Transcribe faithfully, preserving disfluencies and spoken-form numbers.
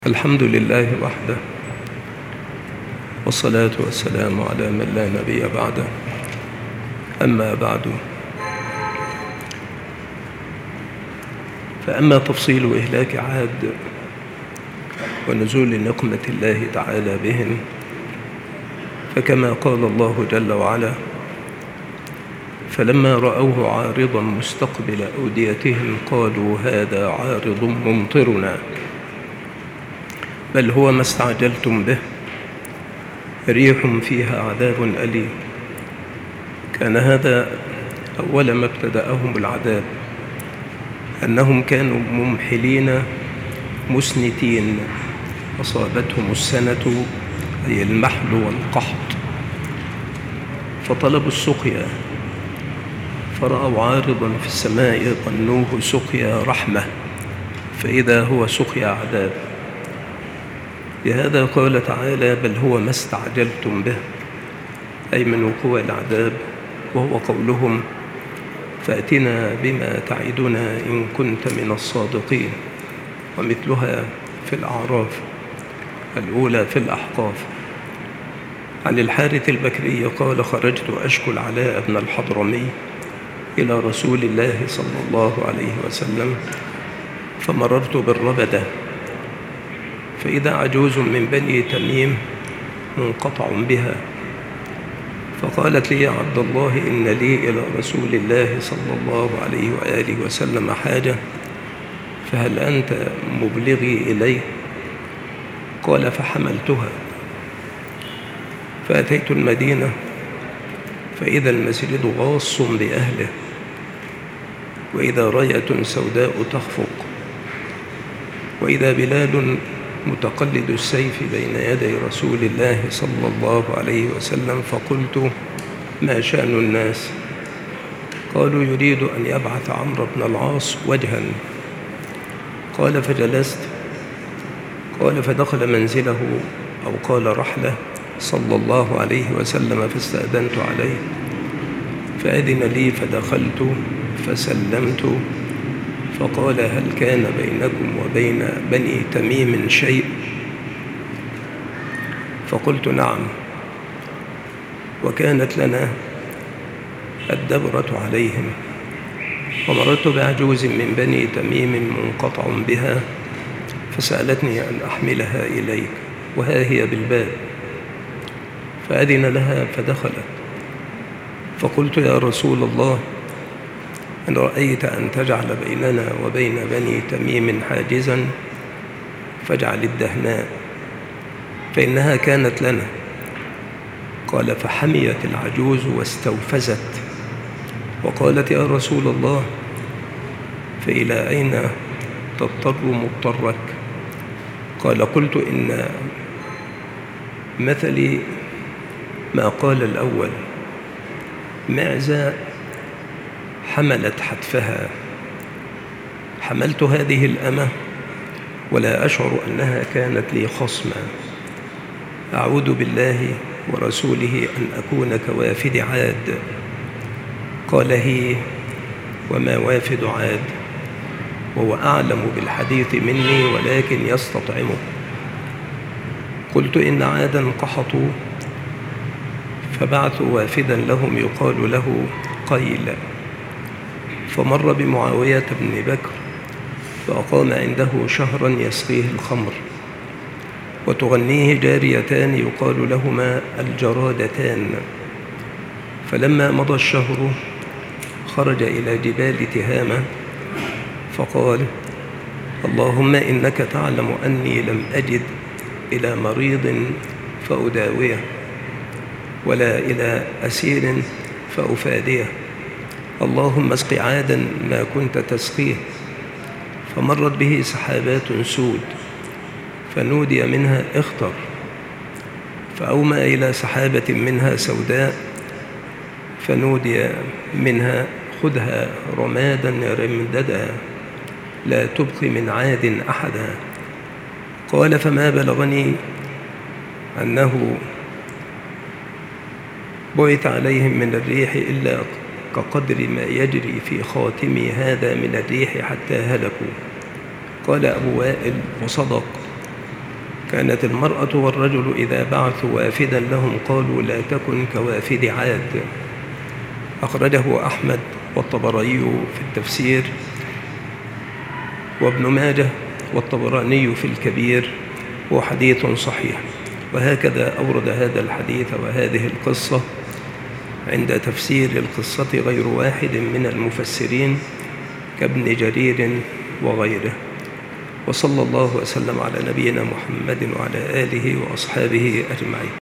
الحمد لله وحده، والصلاة والسلام على من لا نبي بعده. أما بعد، فأما تفصيل إهلاك عاد ونزول نقمة الله تعالى بهم، فكما قال الله جل وعلا: فلما رأوه عارضا مستقبل أوديتهم قالوا هذا عارض ممطرنا بل هو ما استعجلتم به ريح فيها عذاب أليم. كان هذا أول ما ابتدأهم العذاب، أنهم كانوا ممحلين مسنتين، أصابتهم السنة أي المحل والقحط، فطلبوا السقيا فرأوا عارضا في السماء ظنوه سقيا رحمة، فإذا هو سقيا عذاب. لهذا قال تعالى: بل هو ما استعجلتم به، أي من وقوع العذاب، وهو قولهم: فأتنا بما تعدنا إن كنت من الصادقين، ومثلها في الأعراف الأولى في الأحقاف. عن الحارث البكري قال: خرجت أشكو العلاء بن الحضرمي إلى رسول الله صلى الله عليه وسلم، فمررت بالربدة، فإذا عجوز من بني تميم منقطع بها، فقالت لي: يا عبد الله، إن لي إلى رسول الله صلى الله عليه وآله وسلم حاجة، فهل أنت مبلغي إليه؟ قال: فحملتها فأتيت المدينة، فإذا المسجد غاص بأهله، وإذا راية سوداء تخفق، وإذا بلال متقلد السيف بين يدي رسول الله صلى الله عليه وسلم، فقلت: ما شأن الناس؟ قالوا: يريد أن يبعث عمرو بن العاص وجها. قال: فجلست. قال: فدخل منزله أو قال رحله صلى الله عليه وسلم، فاستأذنت عليه فأذن لي، فدخلت فسلمت، فقال: هل كان بينكم وبين بني تميم شيء؟ فقلت: نعم، وكانت لنا الدبرة عليهم، ومررت بعجوز من بني تميم منقطع بها، فسألتني أن أحملها إليك، وها هي بالباب، فأذن لها فدخلت. فقلت: يا رسول الله، إن رأيت أن تجعل بيننا وبين بني تميم حاجزا فاجعل الدهناء، فإنها كانت لنا. قال: فحميت العجوز واستوفزت، وقالت: يا رسول الله، فإلى أين تضطر مضطرك؟ قال: قلت: إن مثلي ما قال الأول، معزة حملت حتفها، حملت هذه الأمة ولا أشعر أنها كانت لي خصما، أعوذ بالله ورسوله أن أكون كوافد عاد. قال: هي وما وافد عاد، وهو أعلم بالحديث مني ولكن يستطعمه. قلت: إن عادا قحطوا، فبعثوا وافدا لهم يقال له قيل، فمر بمعاوية بن بكر فأقام عنده شهرا يسقيه الخمر، وتغنيه جاريتان يقال لهما الجرادتان. فلما مضى الشهر خرج إلى جبال تهامة فقال: اللهم إنك تعلم أني لم أجد إلى مريض فأداويه، ولا إلى أسير فأفاديه، اللهم اسق عادا ما كنت تسقيه. فمرت به سحابات سود، فنودي منها: اختر. فأومى إلى سحابة منها سوداء، فنودي منها: خذها رمادا رمددا، لا تبقي من عاد أحدا. قال: فما بلغني أنه بعث عليهم من الريح إلا كقدر ما يجري في خاتمي هذا من الريح حتى هلكوا. قال أبو وائل: وصدق، كانت المرأة والرجل إذا بعثوا وافدا لهم قالوا لا تكن كوافد عاد. أخرجه أحمد والطبراني في التفسير وابن ماجه والطبراني في الكبير، وحديث صحيح. وهكذا أورد هذا الحديث وهذه القصة عند تفسير القصة غير واحد من المفسرين كابن جرير وغيره. وصلى الله وسلم على نبينا محمد وعلى آله وأصحابه أجمعين.